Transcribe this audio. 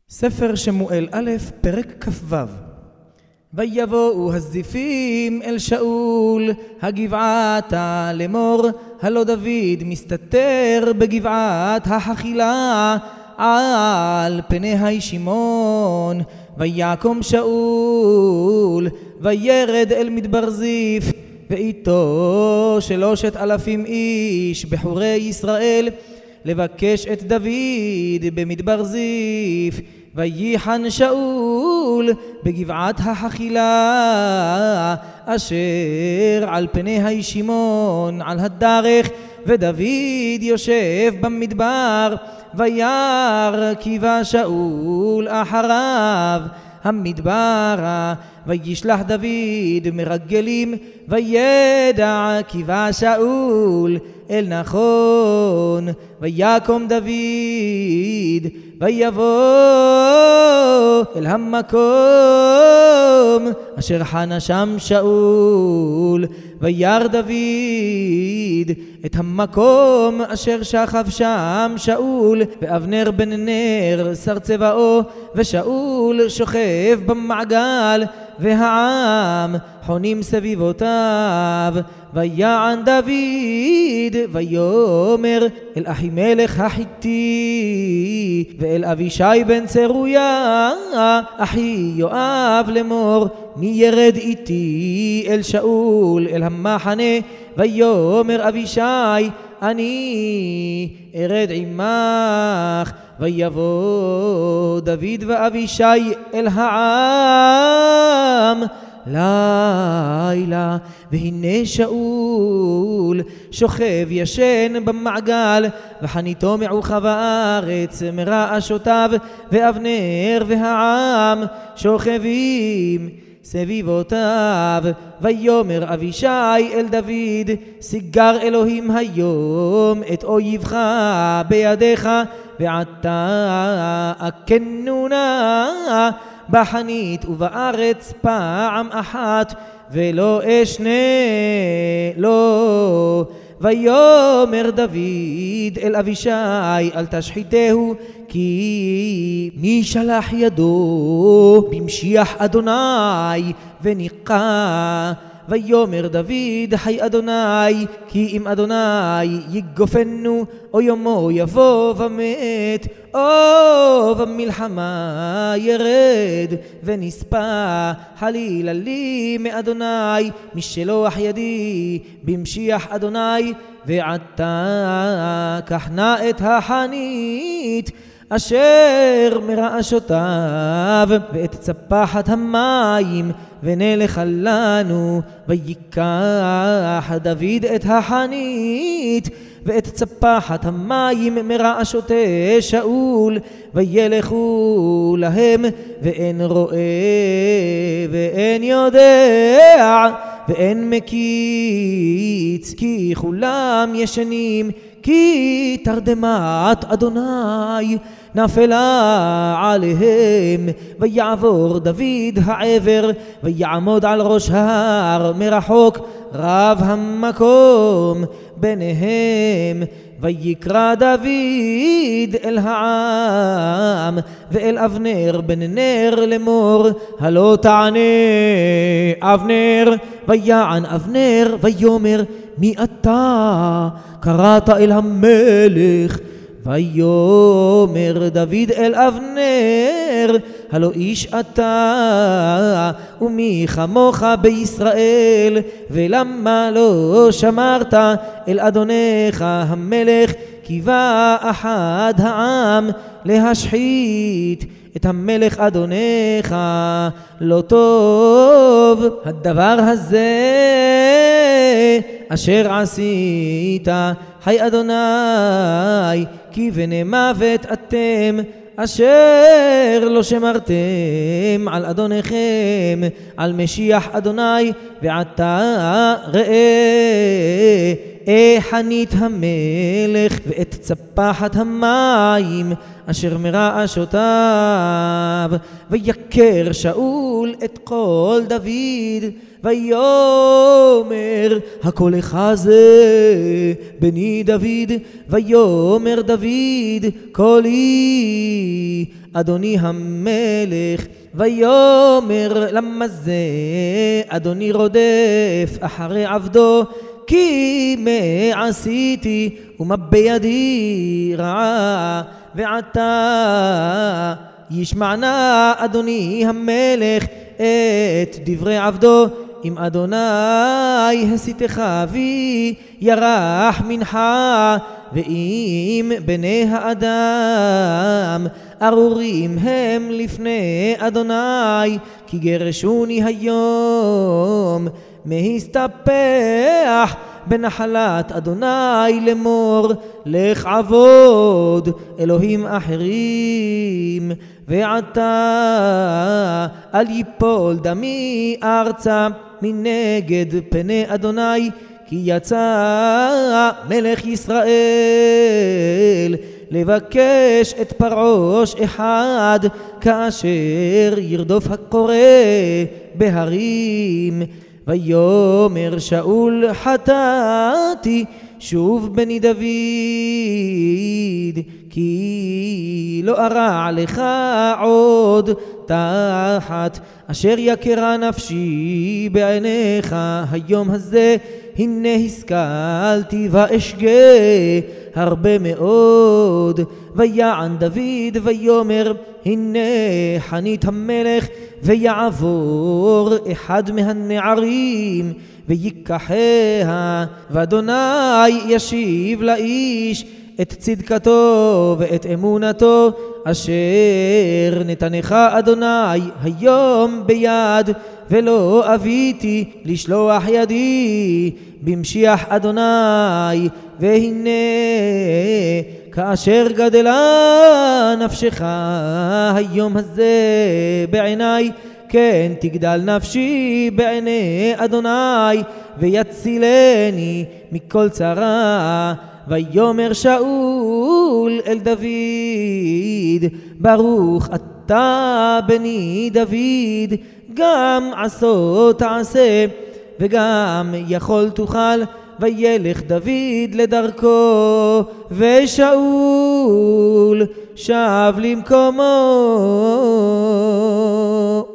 ספר שמואל א', פרק כ"ו. ויבואו הזיפים אל שאול הגבעתה לאמור, הלא דוד מסתתר בגבעת החכילה על פני הישימון. ויקום שאול וירד אל מדבר זיף, ואיתו 3,000 איש בחורי ישראל, לבקש את דוד במדבר זיף. וייחן שאול בגבעת החכילה אשר על פני הישימון על הדרך, ודוד יושב במדבר. וירא כי בא שאול אחריו המדברה, וישלח דוד מרגלים, וידע כי בא שאול אל נכון. ויקום דוד ויבוא אל המקום אשר חנה שם שאול. וירא דוד את המקום אשר שכב שם שאול, ואבנר בן נר שר צבאו, ושאול שוכב במעגל, והעם חונים סביבותיו. ויען דוד ויאמר אל אחימלך החיתי ואל אבישי בן צרויה אחי יואב לאמור, מי ירד איתי אל שאול אל המחנה? ויאמר אבישי, אני ארד עמך. ויבוא דוד ואבישי אל העם לילה, והנה שאול שוכב ישן במעגל, וחניתו מעוכה בארץ מרעשותיו, ואבנר והעם שוכבים סביבותיו. ויאמר אבישי אל דוד, סיגר אלוהים היום את אויבך בידיך, ועתה הכנו נא בחנית ובארץ פעם אחת, ולא אשנה לו. ויאמר דוד אל אבישי, אל תשחיתהו, כי מי שלח ידו במשיח אדוני וניקה. ויאמר דוד, חי אדוני, כי אם אדוני יגופנו, או יומו יבוא ומת, או במלחמה ירד ונספה, חלילה לי מאדוני משלוח ידי במשיח אדוני. ועתה קח נא את החנית אשר מרעשותיו, ואת צפחת המים, ונלך לנו. ויקח דוד את החנית ואת צפחת המים מרעשותי שאול, וילכו להם, ואין רואה ואין יודע ואין מקיץ, כי כולם ישנים, כי תרדמת אדוני נפלה עליהם. ויעבור דוד העבר, ויעמוד על ראש ההר מרחוק, רב המקום ביניהם. ויקרא דוד אל העם ואל אבנר בן נר לאמור, הלא תענה אבנר. ויען אבנר ויאמר, מי אתה? קראת אל המלך. ויאמר דוד אל אבנר, הלא איש אתה, ומי כמוך בישראל, ולמה לא שמרת אל אדונך המלך? כי בא אחד העם להשחית את המלך אדונך. לא טוב הדבר הזה אשר עשית, חי אדוני, כי בני מוות אתם, אשר לא שמרתם על אדוניכם, על משיח אדוני. ועתה ראה חנית המלך ואת צפחת המים אשר מרעשותיו. ויקר שאול את קול דוד, ויאמר הקולך זה בני דוד, ויאמר דוד קולי אדוני המלך, ויאמר למה זה אדוני רודף אחרי עבדו, כי מה עשיתי ומה בידי רעה, ועתה ישמענה אדוני המלך את דברי עבדו, אם אדוני הסיתך בי ירח מנחה, ואם בני האדם ארורים הם לפני אדוני, כי גרשוני היום מהסתפח בנחלת אדוני לאמור, לך עבוד אלוהים אחרים, ועתה אל יפול דמי ארצה מנגד פני אדוני, כי יצא מלך ישראל לבקש את פרעה אחד, כאשר ירדוף הקורא בהרים. ויאמר שאול חטאתי שוב בני דוד, כי לא ארע לך עוד תחת אשר יקרה נפשי בעיניך היום הזה, הנה השכלתי ואשגה הרבה מאוד. ויען דוד ויאמר הנה חנית המלך, ויעבור אחד מהנערים ויקחיה, ואדוני ישיב לאיש את צדקתו ואת אמונתו אשר נתנך אדוני היום ביד, ולא אביתי לשלוח ידי במשיח אדוני. והנה כאשר גדלה נפשך היום הזה בעיני, כן תגדל נפשי בעיני אדוני, ויצילני מכל צרה. ויאמר שאול אל דוד, ברוך אתה בני דוד, גם עשות תעשה וגם יכול תוכל. וילך דוד לדרכו, ושאול שב למקומו.